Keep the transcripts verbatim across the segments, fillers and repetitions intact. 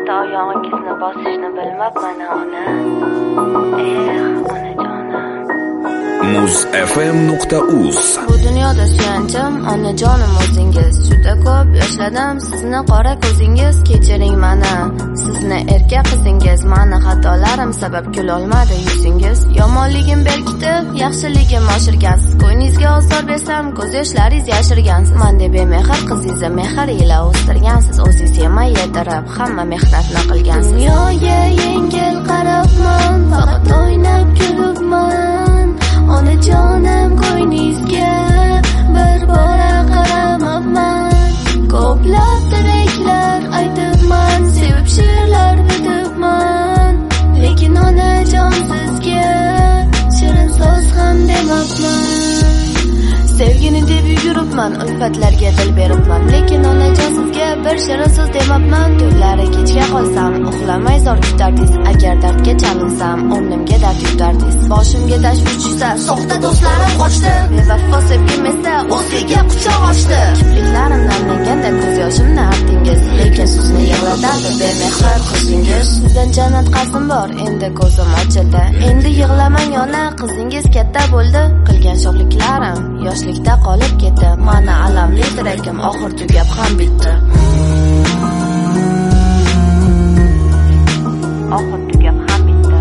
Bitta oyog'ingizni bosishni bilmabman ona. Eh, onajonim. muz f m nuqta uz Bu dunyoda suyanchim onajonim o'zingiz. Juda ko'p yoshladim sizni qora ko'zingiz. Kechiring mani, sizni erkak qizingiz. Mani xatolarim sabab kulolmadi yuzingiz. Yomonligim berkitib, yaxshiligim oshirgansiz. Ko'nglingizga ozor bersam, ko'z yoshlaringiz yashirgansiz. Men deb bemehr qizingizni mehr ila o'stirgansiz. O'zingiz yemay yedirib, hamma mehnatni qilgansiz. Dunyoga yengil qarabman, faqat o'ynab kulibman. Onajonim ko'yningizga bir bora qaramabman. Ko'plab tilaklar aytibman, sevib she'rlar bitibman. Lekin onajon sizga shirin so'z ham demabman. Sevgini deb yuguribman, ulfatlarga dil beribman. Lekin onajon sizga bir shirin so'z demabman. Tunlari kechga qolsam, uxlamay zor kutardingiz. Agar dardga chalinsam, o'rnimga dard yutardingiz. Boshimga tashvish tushsa, soxta do'stlarim qochdi. Bevafo sevgim esa o'ziga quchoq ochdi. Kipriklarim namlanganda ko'z yoshimni artingiz. Lekin sizni yig'latadi bemehr qizingiz. Sizdan jannat qasim bor, endi ko'zim ochildi. Endi yig'lamang ona, qizingiz katta bo'ldi. Qilgan sho'xliklarim yoshlikda qolib ketdi. Mana alamli tirakim oxir tugab ham bitdi. Oxir tugab ham bitdi.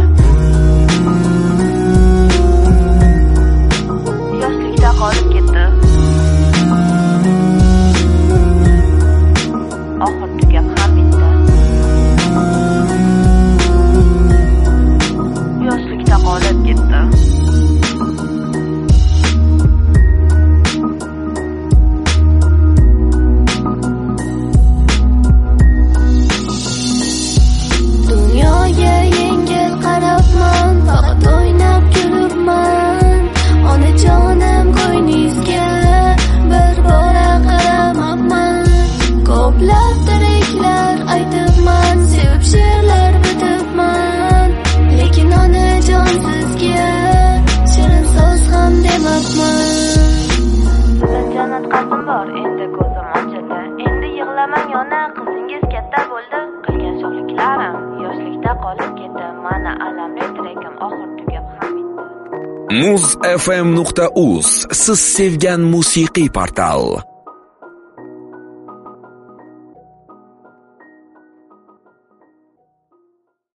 Yoshlikda qolib ketdi. Oxir tugab ham bitdi. Yoshlikda qolib ketdi. muz f m nuqta uz siz sevgan musiqiy portal.